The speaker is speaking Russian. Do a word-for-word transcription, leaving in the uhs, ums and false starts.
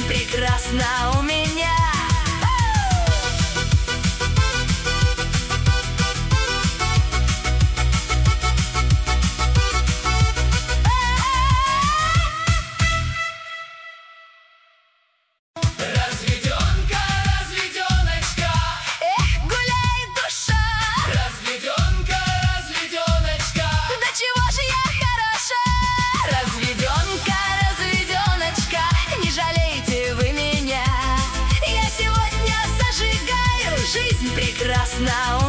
Жизнь прекрасна у меня. Разведёнка, разведёночка, Эх, гуляет душа. разведёнка, разведёночка. Да чего же я хороша. Разведёнка, разведёночка, не жалейте вы меня. Я сегодня зажигаю, жизнь прекрасна у